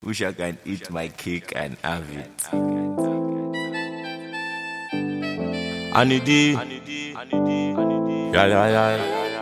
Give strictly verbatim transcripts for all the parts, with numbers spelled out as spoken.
Wish I can eat my cake and have it. I need it. Yeah, yeah, yeah.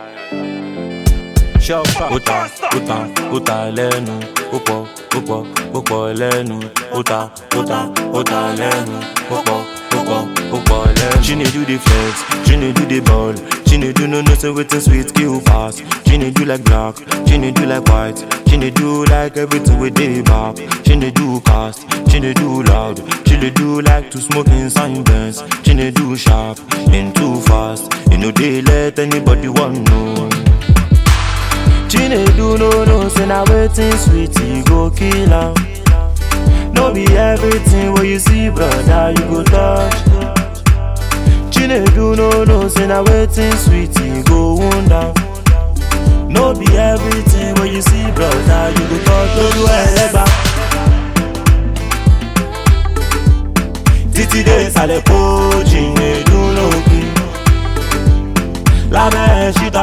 Shop, uta, uta, uta, lenu, upo, upo, upo, lenu, uta, uta, uta, lenu, upo, upo, upo, lenu. She need do the flex, she need do the ball, she need do no no say waiting sweet kill fast. She need do like black, she need do like white, she need do like everything with the back. She need do cast, she need do loud, she need do like to smoke in silence. She need do sharp, and too fast. You know they let anybody want know. She need do no no say now waiting sweet you go kill her. No be everything what you see brother you go touch. She need do no no say now waiting sweet you go wound down. No be everything what you see brother you go touch. Don't do ever. Titi de sale po she need do no green. La me shita.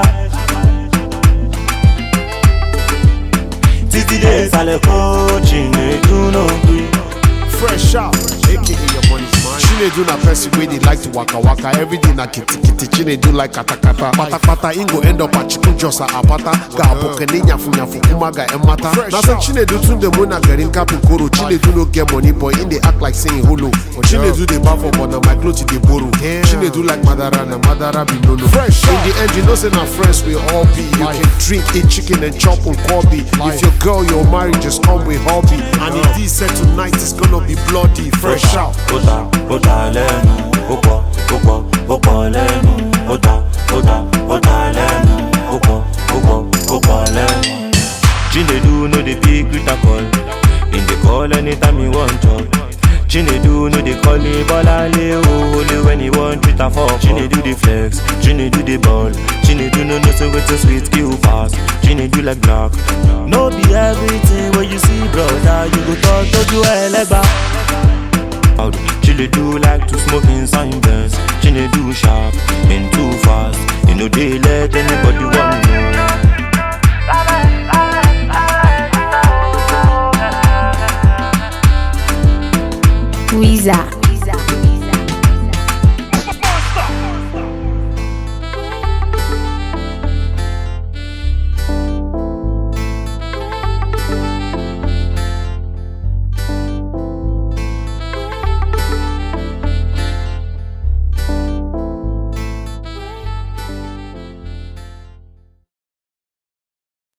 Titi de sale po she need do no green. Fresh out, aka your money's mine. Chinedu na person wey dey like to waka waka. Everyday na kitty kitty. Chinedu like kata kata. Pata pata ingo end up at chicken josa apata. Ga abokene nyafu nyafu kuma ga emata. Na say Chinedu tunde mo na garin kapin koro. Chinedu no get money boy in dey act like saying holo. Chinedu dey baff up on my clothes dey borrow. Chinedu like madara na madara be no no. Fresh in the end you know say na friends we all be. You can drink, eat chicken and chop on Kobe. If your girl you're married just come with hobby. And if this set tonight it's gonna be bloody. Fresh out. Ota, ota lenu, upo, upo, upo lenu. Ota, ota, ota lenu, upo, upo, upo lenu. Chinedu no dey pick with a call. In the call anytime you want to. Chinedu no dey call me bolale oh, only when you want with a fuck. Chinedu the flex, Chinedu the ball. Chinedu no no say waiting sweet kill fast. Chinedu like black. No be everything what you see brother you go talk to do elegba. Chinedu like to smoke in silence. Chinedu sharp and too fast. You know they let anybody want.